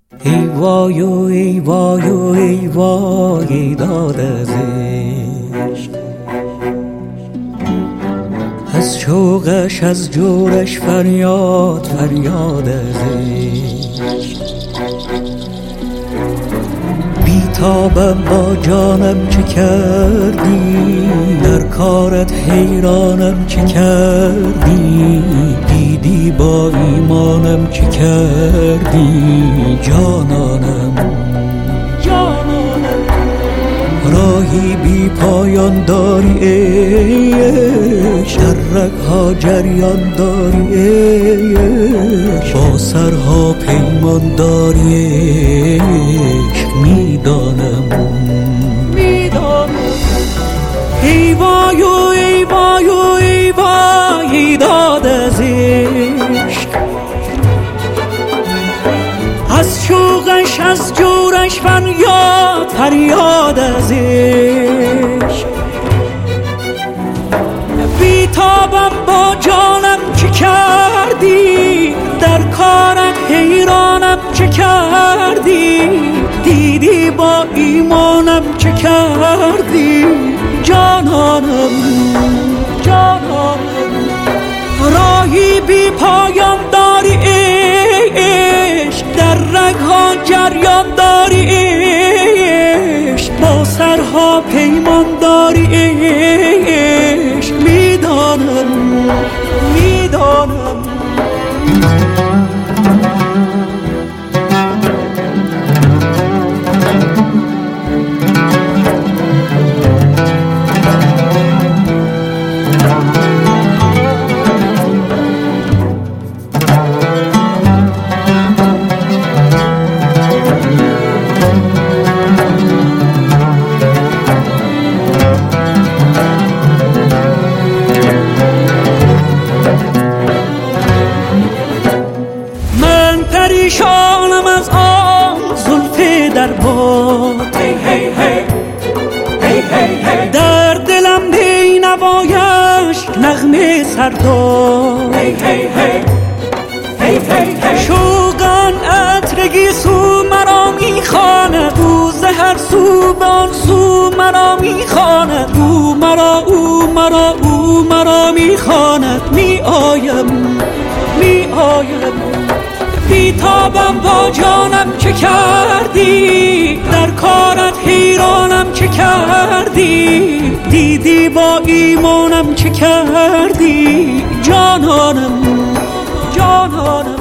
ای وای و ای وای و ای وای داد از عشق، از شوقش از جورش فریاد فریاد از عشق. بیتابم با جانم چه کردی، در کارت حیرانم چه کردی، دیدی با ایمانم چه کردی جانانم. راهی بی پایان داری ای عشق، در رگ‌ها جریان داری ای عشق، با سرها پیمان داری ای عشق. میدانم ای وای و ای وای و ای وای داد از عشق، از شوقش از جورش فریاد فریاد از عشق. بیتابم با جانم چه کردی، در کارت حیرانم چه کردی، دیدی با ایمانم چه کردی جانانم. راهی بی پایان داری ای عشق، در رگ‌ها جریان داری ای عشق، با سرها پیمان داری ای عشق. میدانم پریشانم از آن زلف در باد، در دلم بی نوایش نغمه سرداد. شوقان عطرگی سو مرا میخواند، او زهر سو به آن سو مرا میخواند، او مرا میخواند. می آیم بیتابم با جانم چه کردی، در کارت حیرانم چه کردی، دیدی با ایمانم چه کردی جانانم.